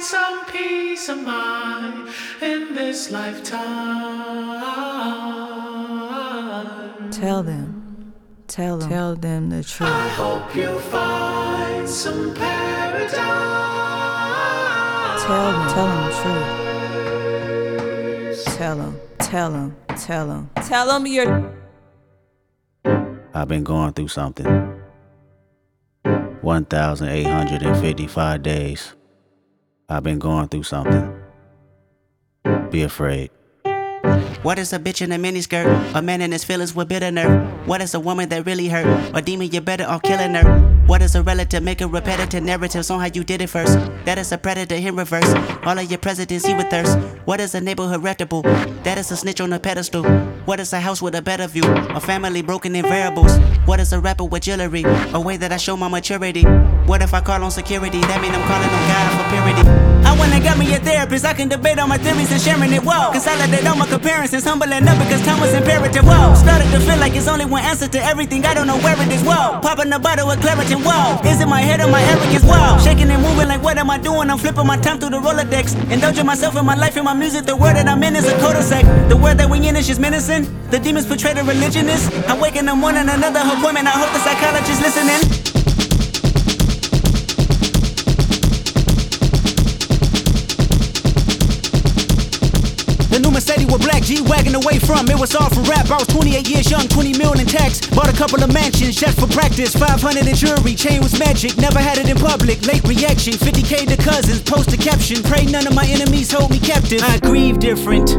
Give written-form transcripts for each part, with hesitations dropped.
some peace of mind in this lifetime. Tell them the truth. I hope you find some paradise. Tell them the truth. Tell them you're. I've been going through something. 1,855 days. I've been going through something. Be afraid. What is a bitch in a miniskirt? A man in his feelings with bitter nerve. What is a woman that really hurt? A demon, you better off killing her. What is a relative? Make a repetitive narratives on how you did it first. That is a predator in reverse. All of your presidents he with thirst. What is a neighborhood reputable? That is a snitch on a pedestal. What is a house with a better view? A family broken in variables. What is a rapper with jewelry? A way that I show my maturity. What if I call on security? That mean I'm calling on God for purity. I went and got me a therapist. I can debate on my theories and sharing it. Whoa. Consolidate all my comparisons. Humbling up because time was imperative. Whoa. Started to feel like it's only one answer to everything. I don't know where it is. Whoa. Popping a bottle with Claritin. Whoa. Is it my head or my arrogance? Whoa. Shaking and moving like what am I doing? I'm flipping my time through the Rolodex. Indulging myself in my life and my music. The word that I'm in is a cul-de-sac. The word that we in is just menacing. The demons portray the religionist. I'm waking up morning another appointment. I hope the psychologist listening. The new Mercedes with black G-Wagon away from. It was all for rap. I was 28 years young, 20 million in tax. Bought a couple of mansions just for practice. 500 in jewelry, chain was magic. Never had it in public. Late reaction, 50K to cousins. Post a caption. Pray none of my enemies hold me captive. I grieve different.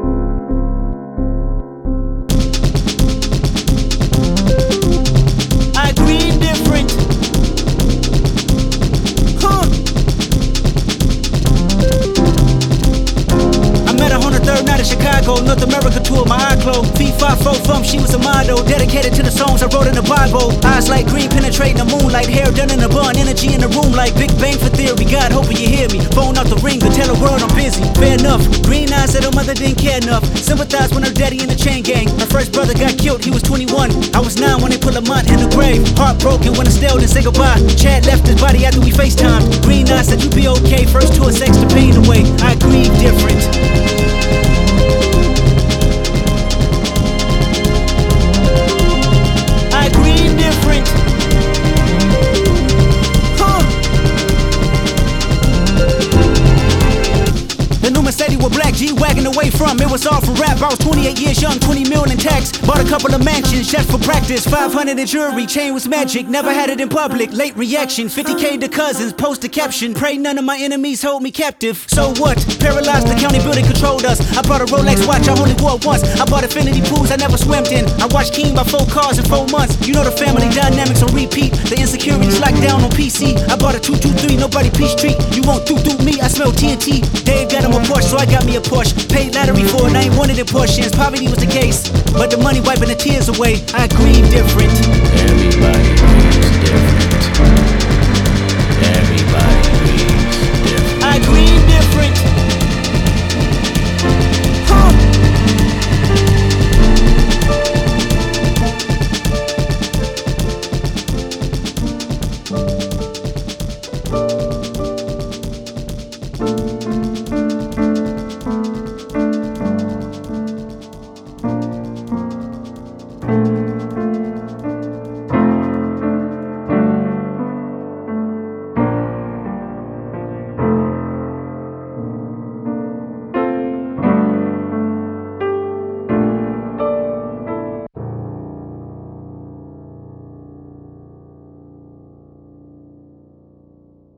I grieve different. Third night in Chicago, North America tour, my eye closed. V5 from, she was a model. Dedicated to the songs I wrote in the Bible. Eyes like green, penetrating the moonlight. Hair done in a bun, energy in the room like Big Bang for theory. God, hoping you hear me. Phone out the ringer, tell the world I'm busy. Fair enough. Green eyes said her mother didn't care enough. Sympathize when her daddy in the chain gang. Her first brother got killed, he was 21. I was 9 when they put Lamont in the grave. Heartbroken when I still didn't say goodbye. Chad left his body after we FaceTimed. Green eyes said you be okay. First tour sex the pain away. I grieve different. I grieve different. The new Mercedes with black G-Wagon away from. It was all for rap. I was 28 years young, 20 million in tax. Bought a couple of mansions just for practice. 500 in jewelry, chain was magic. Never had it in public. Late reaction, 50K to cousins. Post a caption. Pray none of my enemies hold me captive. So what? Paralyzed, the county building controlled us. I bought a Rolex watch, I only wore it once. I bought infinity pools I never swam in. I watched King by 4 cars in 4 months. You know the family dynamics on repeat. The insecurities locked down on PC. I bought a 223, nobody peace treat. You won't do me, I smell TNT. Dave got him a Porsche, so I got me a Porsche. Paid lottery for it, I ain't wanted in portions. Poverty was the case, but the money wiping the tears away. I grieve different. Everybody